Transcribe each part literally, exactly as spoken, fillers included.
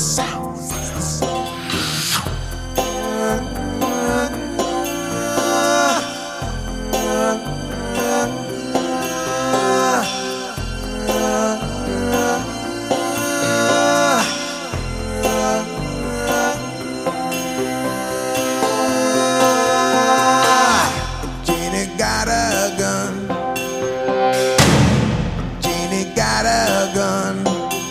sound. Jeannie got a gun. Jeannie got a gun.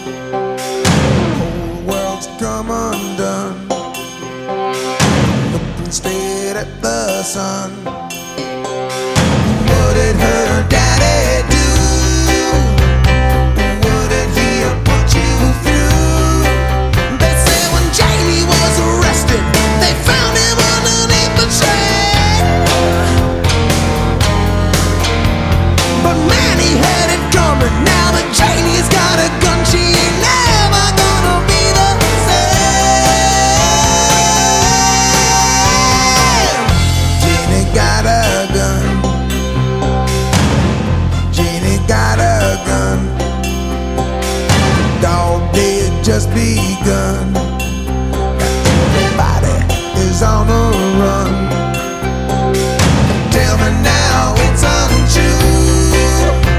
Whole world's come undone. Looking straight at the sun. What did her daddy do? What did he put you through? They say when Jamie was arrested, they found him underneath the train. But man, he had it coming. Now that Janie's got a gun, she ain't never gonna be the same. Jeannie got a gun. Jeannie got a gun. Dog day had just begun.